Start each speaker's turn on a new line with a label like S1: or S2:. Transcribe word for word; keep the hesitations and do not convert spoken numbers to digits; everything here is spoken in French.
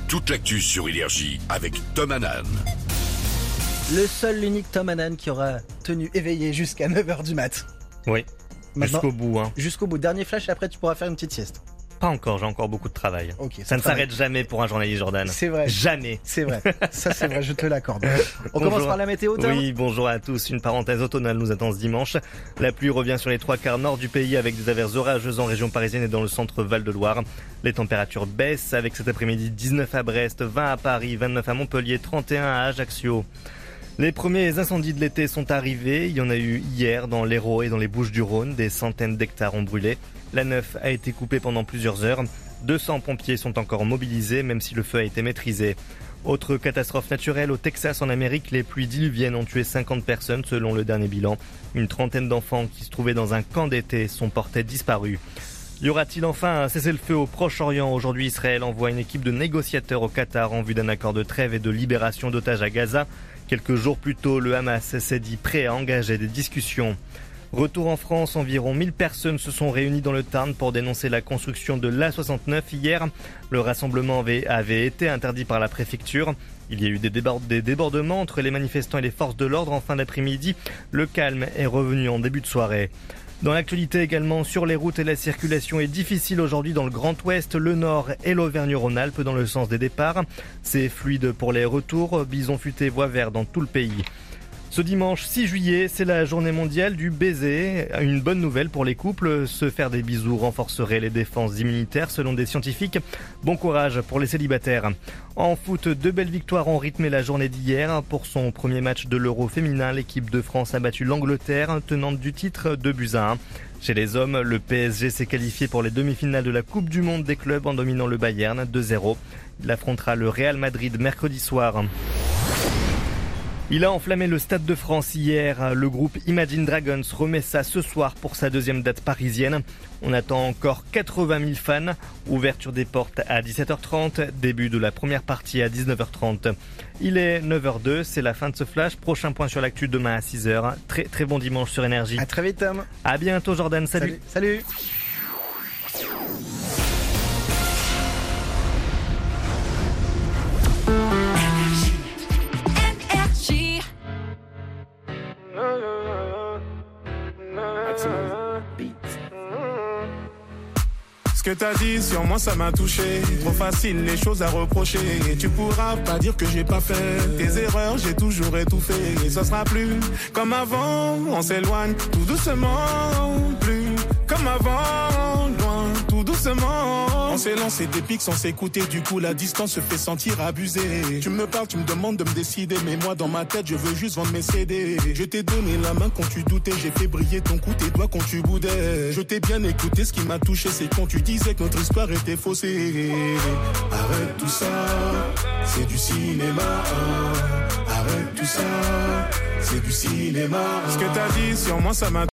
S1: toute l'actu sur Énergie avec Tom Hanan.
S2: Le seul, l'unique Tom Hanan qui aura tenu éveillé jusqu'à neuf heures du mat.
S3: Oui,
S2: Maintenant,
S3: jusqu'au bout. Hein.
S2: Jusqu'au bout. Dernier flash, après tu pourras faire une petite sieste.
S3: Pas encore, j'ai encore beaucoup de travail.
S2: Ok,
S3: ça ne
S2: travaille.
S3: s'arrête jamais pour un journaliste, Jordan.
S2: C'est vrai.
S3: Jamais.
S2: C'est vrai. Ça c'est vrai, je te l'accorde. On
S3: Bonjour.
S2: commence par la météo, Tom.
S3: Oui, bonjour à tous. Une parenthèse automnale nous attend ce dimanche. La pluie revient sur les trois quarts nord du pays avec des averses orageuses en région parisienne et dans le centre Val-de-Loire. Les températures baissent avec cet après-midi dix-neuf à Brest, vingt à Paris, vingt-neuf à Montpellier, trente et un à Ajaccio. Les premiers incendies de l'été sont arrivés. Il y en a eu hier dans l'Hérault et dans les Bouches-du-Rhône. Des centaines d'hectares ont brûlé. La Neuf a été coupée pendant plusieurs heures. deux cents pompiers sont encore mobilisés, même si le feu a été maîtrisé. Autre catastrophe naturelle, au Texas en Amérique, les pluies diluviennes ont tué cinquante personnes selon le dernier bilan. Une trentaine d'enfants qui se trouvaient dans un camp d'été sont portés disparus. Y aura-t-il enfin un cessez-le-feu au Proche-Orient ? Aujourd'hui, Israël envoie une équipe de négociateurs au Qatar en vue d'un accord de trêve et de libération d'otages à Gaza. Quelques jours plus tôt, le Hamas s'est dit prêt à engager des discussions. Retour en France, environ mille personnes se sont réunies dans le Tarn pour dénoncer la construction de l'A soixante-neuf hier. Le rassemblement avait, avait été interdit par la préfecture. Il y a eu des, débord- des débordements entre les manifestants et les forces de l'ordre en fin d'après-midi. Le calme est revenu en début de soirée. Dans l'actualité également, sur les routes et la circulation est difficile aujourd'hui dans le Grand Ouest, le Nord et l'Auvergne-Rhône-Alpes dans le sens des départs. C'est fluide pour les retours, bison futé voie vert dans tout le pays. Ce dimanche six juillet, c'est la journée mondiale du baiser. Une bonne nouvelle pour les couples, se faire des bisous renforcerait les défenses immunitaires selon des scientifiques. Bon courage pour les célibataires. En foot, deux belles victoires ont rythmé la journée d'hier. Pour son premier match de l'Euro féminin, l'équipe de France a battu l'Angleterre, tenante du titre, deux buts à un. Chez les hommes, le P S G s'est qualifié pour les demi-finales de la Coupe du Monde des clubs en dominant le Bayern deux zéro. Il affrontera le Real Madrid mercredi soir. Il a enflammé le Stade de France hier. Le groupe Imagine Dragons remet ça ce soir pour sa deuxième date parisienne. On attend encore quatre-vingt mille fans. Ouverture des portes à dix-sept heures trente, début de la première partie à dix-neuf heures trente. Il est neuf heures deux, c'est la fin de ce flash. Prochain point sur l'actu demain à six heures. Très très bon dimanche sur Énergie.
S2: À très vite, Tom.
S3: À bientôt Jordan, salut.
S2: Salut. Salut.
S4: Ce que t'as dit sur moi ça m'a touché. Trop facile les choses à reprocher. Et tu pourras pas dire que j'ai pas fait tes erreurs, j'ai toujours étouffé. Et ça sera plus comme avant. On s'éloigne tout doucement. Plus comme avant. Loin tout doucement. On s'est lancé des pics sans s'écouter. Du coup la distance se fait sentir abusée. Tu me parles, tu me demandes de me décider. Mais moi dans ma tête je veux juste vendre mes C D. Je t'ai donné la main quand tu doutais. J'ai fait briller ton cou, tes doigts quand tu boudais. Je t'ai bien écouté, ce qui m'a touché c'est quand tu disais que notre histoire était faussée. Arrête tout ça, c'est du cinéma. Arrête tout ça, c'est du cinéma. Ce que t'as dit sur moi ça m'a